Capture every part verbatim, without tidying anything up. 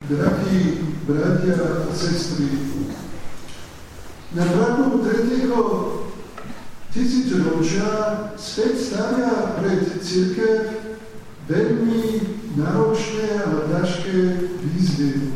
drahí bratia a sestry, na prahu tretieho tisícročia svet stavia pred cirkev veľmi náročné a ťažké výzvy.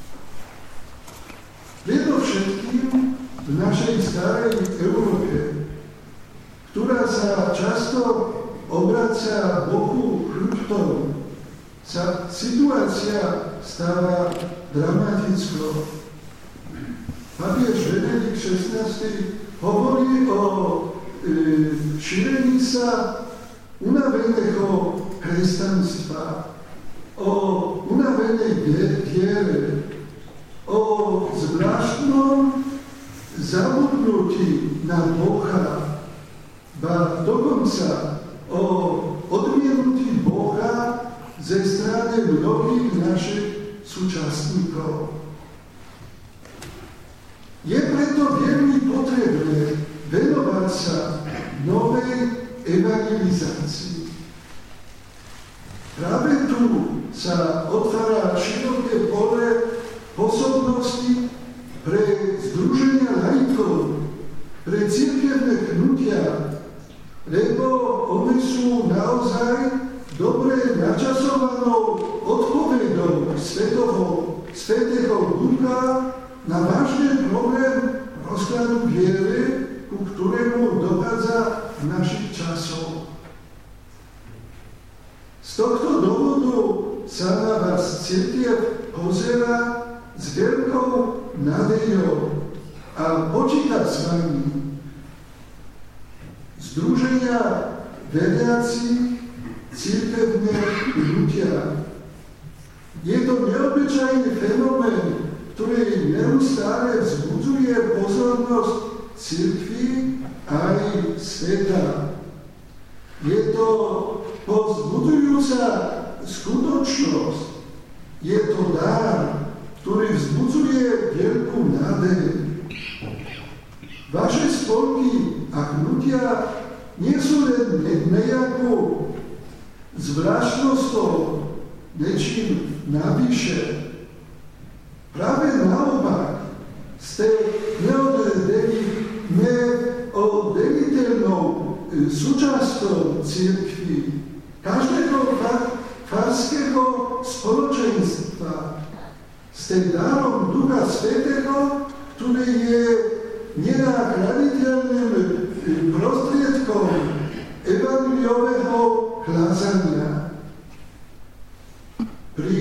Predovšetkým v našej starej Európe, ktorá sa často obracia Bohu chrbtom, sa situácia stáva dramatickou. Pápež Benedikt šestnásty hovorí o e, šírení sa unaveného kresťanstva, o unavenej viere, o zvláštnom zabudnutí na Boha, ba dokonca o odmienutí Boha ze strany mnohých našich súčasníkov. Je preto veľmi potrebné venovať sa novej evangelizácii. Práve tu sa otvára široké pole pôsobnosti pre združenia laikov, pre cirkevné hnutia, lebo one sú naozaj dobre načasovanou odpovedou Svetého, Svetého Ducha na vážny problém rozkladu viery, ku ktorému dochádza v našich časoch. Z tohto dôvodu sa na vás cirkev pozerá s veľkou nádejou a počíta s vami. Združenia veriacich cirkevné hnutia. Je to neobyčajný fenomén, ktorý neustále vzbudzuje pozornosť cirkvi aj sveta. Je to povzbudzujúca skutočnosť. Je to dar, ktorý vzbudzuje veľkú nádej. Vaše spolky a hnutia nie sú len nejakou zvláštnosťou, nečím navyše. Práve naopak ste neoddeliteľnou súčasťou cirkvi, každého farského spoločenstva. Ste darom Ducha Svätého, ktorý je nenahraditeľným prostriedkom evangeliového hlásania. Pri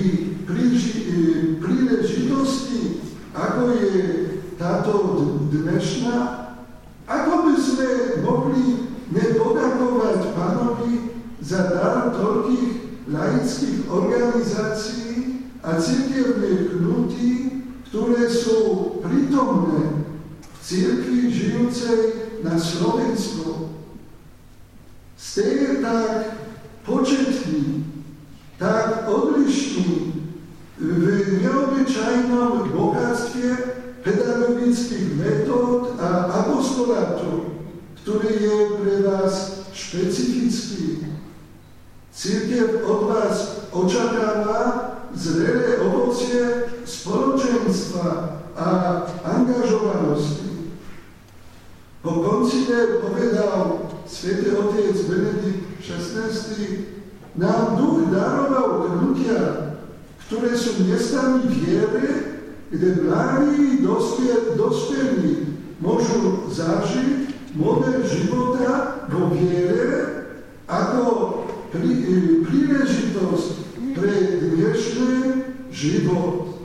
príležitosti, ako je táto dnešná, ako by sme mohli nepoďakovať Pánovi za dar toľkých laických organizácií a cirkevných hnutí, ktoré sú prítomné v cirkvi žijúcej na Slovensku. Ste tak početní, tak odlišní v neobyčajnom bohatstve pedagogických metód a apostolátu, ktorý je pre vás špecifický. Cirkev od vás očakáva zrelé ovocie spoločenstva a angažovanosti. Po koncile povedal svätý otec Benedikt šestnásty, nám Duch daroval hnutia, ktoré sú miestami viery, kde mladí dospelí môžu zažiť model života vo viere ako prí, príležitosť pre dnešný život.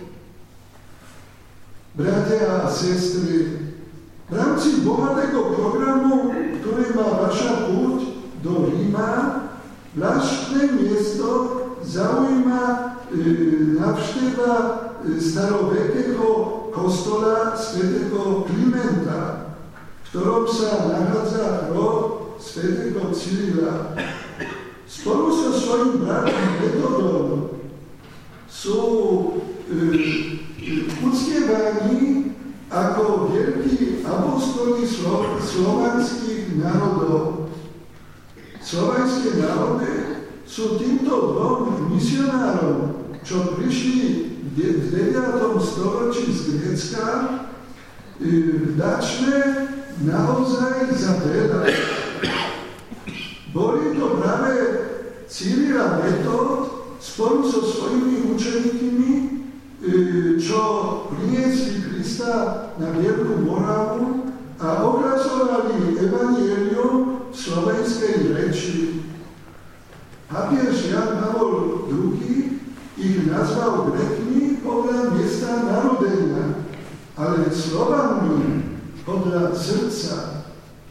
Bratia a sestry, v rámci bohatého programu, ktorý má vaša púť do Ríma, zvláštne miesto zaujíma e, návšteva e, starovekého kostola svätého Klimenta, v ktorom sa nachádza hrob svätého Cyrila. Spolu so svojím bratom Metodom sú e, e, uctievaní ako veľkí apostoli slo, slovanských národov. Slovanské národy sú týmto dvom misionárom, čo prišli v deviatom storočí z Grécka vďačné naozaj za veľa. Boli to práve Cyril a Metod spolu so svojimi učeníkmi, čo priniesli Krista na Veľkú Moravu a ohlasovali evanjelium v slovenskej reči. Papiež Jan Pavol druhý ich nazval Grékmi podľa miesta narodenia, ale Slovanmi podľa srdca.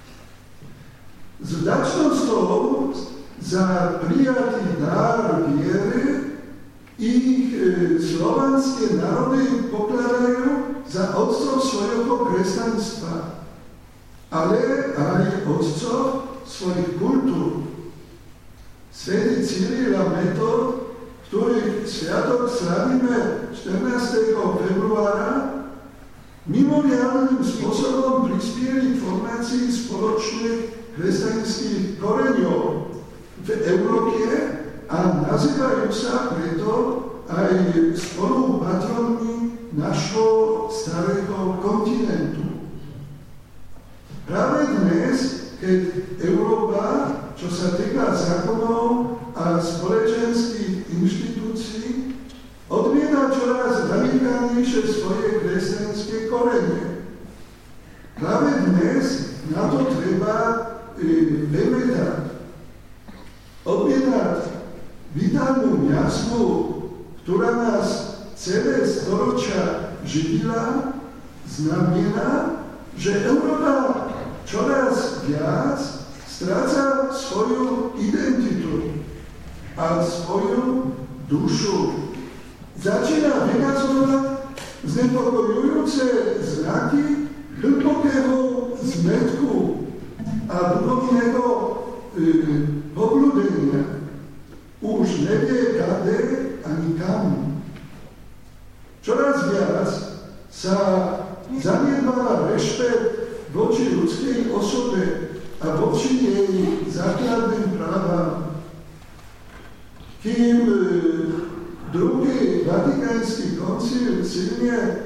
S vďačnosťou za prijatý dar viery ich e, slovanské národy pokladajú za otcov svojho kresťanstva, ale aj otcov svojich kultúr. Svätý Cyril a Metod, ktorých sviatok slavíme štrnásteho februára, mimoriadnym spôsobom prispieli k formácii spoločných kresťanských koreňov v Európe a nazývajú sa preto aj spolupatronmi našho starého kontinentu. Práve dnes, keď Európa, čo sa týka zákonov a spoločenských inštitúcií, odmieta čoraz radikálnejšie svoje kresťanské korene. Práve dnes na to treba e, pamätať. Odmietať vitálnu jasmu, ktorá nás celé storočia živila, znamená, že Európa čoraz viac stráca svoju identitu a svoju dušu. Začína vykazovať znepokojujúce znaky hlbokého zmätku a duchovného e, poblúdenia. Už nevie kade ani kam. Čoraz viac sa zanedbáva rešpekt voči ľudskej osobe a voči jej základným právam. Kým e, druhý vatikánsky koncil silne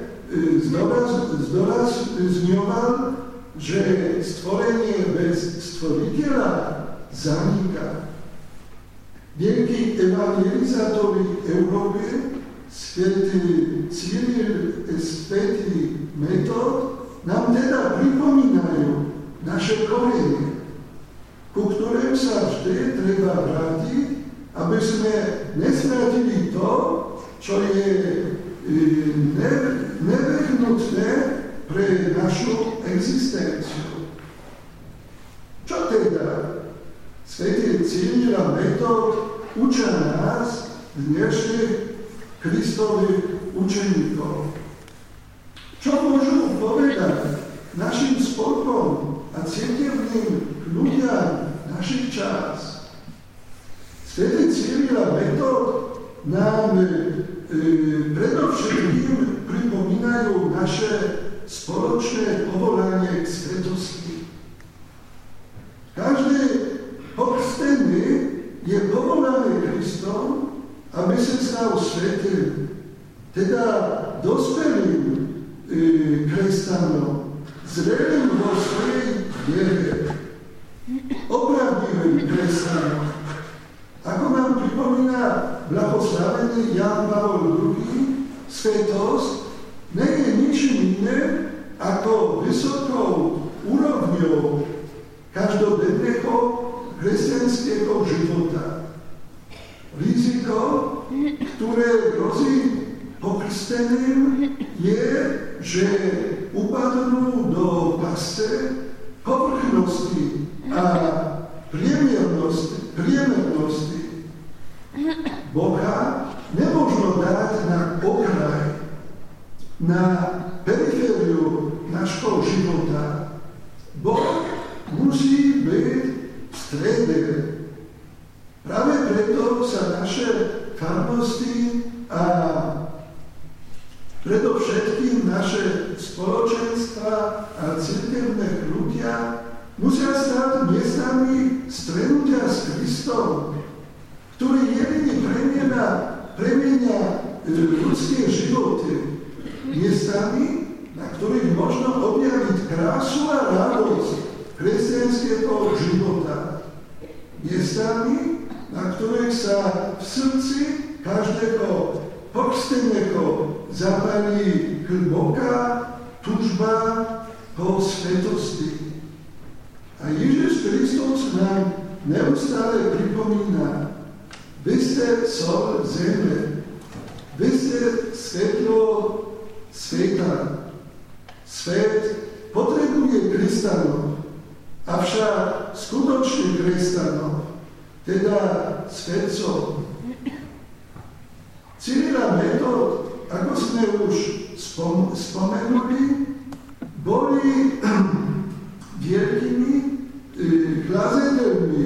zdôrazňoval, že stvorenie bez stvoriteľa zaniká. Veľkí evangelizátori Európy, svätý Cyril a svätý Metod, nám teda pripomínajú naše korene, ku ktorým sa vždy treba vrátiť, aby sme nestratili to, čo je nevyhnutné pre našu existenciu. Čo teda svätý Cyril a Metod učia nás, dnešných Kristových učeníkov? Čo môžu povedať našim spolkom a cirkevným ľuďom našich čas? Svätý Cyril a Metod nám e, predovšetkým pripomínajú naše spoločné povolanie k svetosti. Každý pokrstený je povolaný Kristom, aby sa stal svätým, teda dospelým e, kresťanom, zrelým vo svojej viere, opravdivým kresťanom. Ako nám pripomína blahoslavený Jan Pavol druhý, svetosť nie je ničím iné ako vysokou úrovňou každodenného kresťanského života. Riziko, ktoré hrozí pokrsteným, je, že upadnú do pasce povrchnosti a priemernosti. priemernosti. Boha nemôžno dať na okraj, na perifériu nášho života. Boh musí byť v strede. Práve preto sa naše farnosti a predovšetkým naše spoločenstva a cirkevné ľudia musia stať miestami stretnutia s Kristom, ktorý jediný premienia, premienia ľudské životy miestami, na ktorých možno objaviť krásu a radosť kresťanského života. Miestami, na ktorých sa v srdci každého pokrsteného zapálí hlboká túžba po svetosti. A Ježiš Kristus nám neustále pripomína: vy ste sol zeme, vy ste svetlo sveta. Svet potrebuje kresťanov, avšak skutočných kresťanov, teda svetcov. Cyril a Metod, ako sme už spom- spomenuli, boli veľkými e, hlasateľmi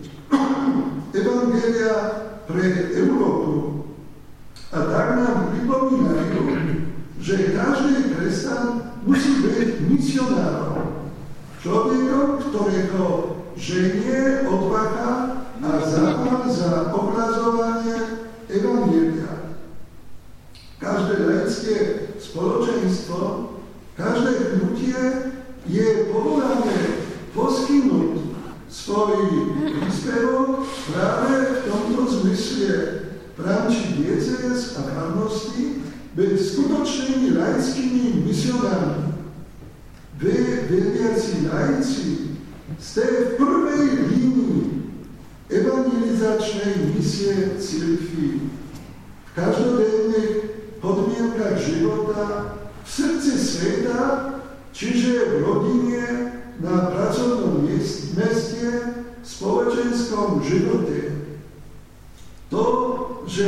evangelia pre Európu. A tak nám pripomínajú, že každý kresťan musí byť misionárom. Človekom, ktorého ženie odvaha a zápal za ohlasovanie evangelia. Každé laické spoločenstvo, každé hnutie je povolané poskytnúť svoj príspevok práve v tomto zmysle v rámci diecéz a farností byť skutočnými laickými misionármi. Vy, veriaci laici, ste v prvej línii evangelizačnej misie cirkvi. V každodenných podmienkach života, v srdci sveta, čiže v rodine, na pracovnom meste, v spoločenskom živote. To, že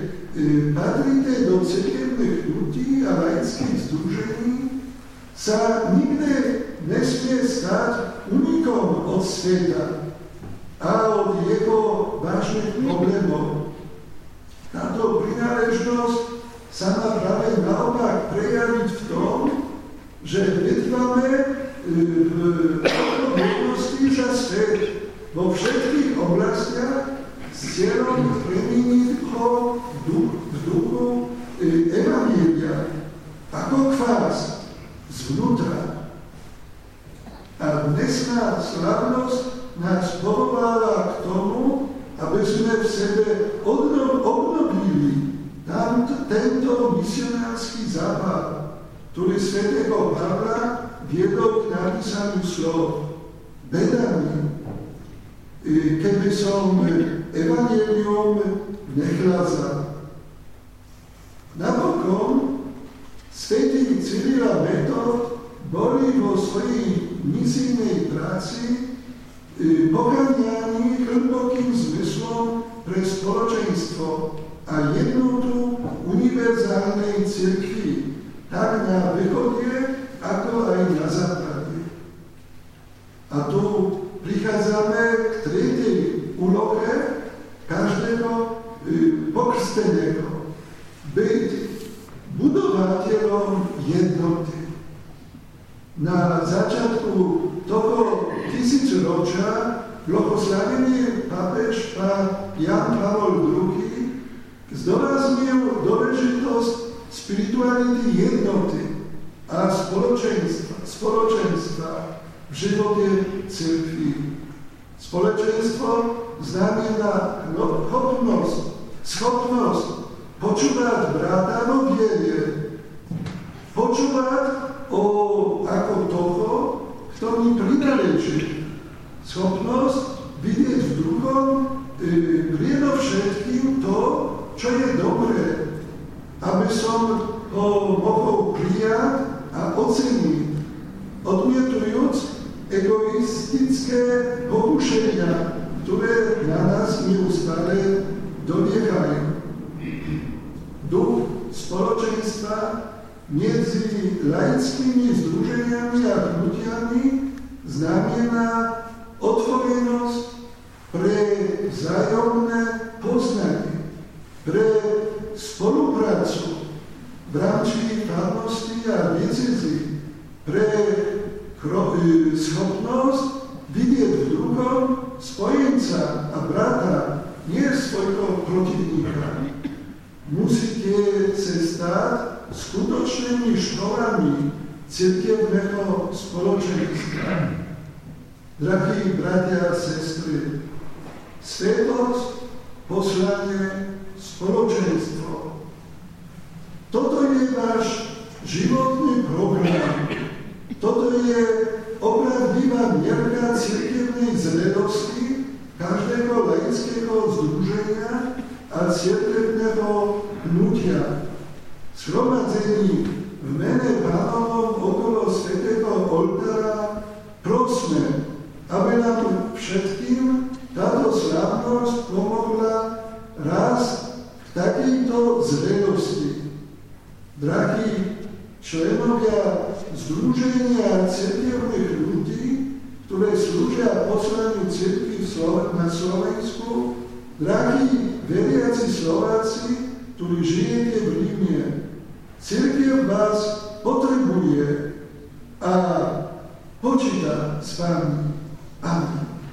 patríte do cirkevných ľudí a laických združení, sa nikdy nesmie stať unikom od sveta a od jeho vážnych problémov. Táto prináležnosť sa má práve naopak prejaviť v tom, že vytvárame v odpovednosti za svet vo všetkých oblastiach s cieľom premeniť ho v duchu evangelia ako kvás zvnútra. A dnesná slávnosť nás povoláva k tomu, aby sme v sebe obnovili tento misionársky zápal, ktorý svätého Pavla viedol k napísaniu slov. Beda mi, keby som evangelium nehľazal. Napokon svätí Cyril a Metod boli vo svojej misijnej práci poháňaní hlbokým zmyslom pre spoločenstvo a jednotu univerzálnej cirkvi, tak na východe, ako aj na západe. A tu prichádzame k tretej úlohe každého pokrsteného. Byť budovateľom jednoty. Na začiatku toho tisícročia blahoslavený pápež Jan Pavol druhý zdôraznil dôležitosť spirituality jednoty a spoločenstva, spoločenstva v živote cirkvi. Spoločenstvo znamená schopnosť, schopnosť počúvať brata vo viere, počúvať o, ako toho, kto mi prináleží. Schopnosť vidieť v druhom e, predovšetkým to, čo je dobré, aby som ho mohol prijať a oceniť, odmietujúc egoistické pokušenia, ktoré na nás neustále doliehajú. Duch spoločenstva medzi laickými združeniami a hnutiami znamená otvorenosť pre vzájomné poznanie, pre spoluprácu v rámci farnosti a diecézy, pre schopnosť vidieť v druhom spojenca a brata, nie svojho protivníka. musíte sa stať skutočnými členami cirkevného spoločenstva. Drahí bratia a sestry, svetosť, poslanie, spoločenstvo. Toto je váš životný program. Toto je opravdivá mierka cirkevnej zrelosti každého laického združenia a cirkevného hnutia. Shromaždení v mene Pánovom okolo svätého oltára prosme, aby nám všetkým táto slávnosť pomohla rásť v takejto zrelosti. Drahí členovia Združenia cirkevných ľudí, ktoré slúžia poslaniu cirkvi na Slovensku, drahí veriaci Slováci, ktorí žijete v Ríme, cirkev vás potrebuje a počíta s vami. Amen.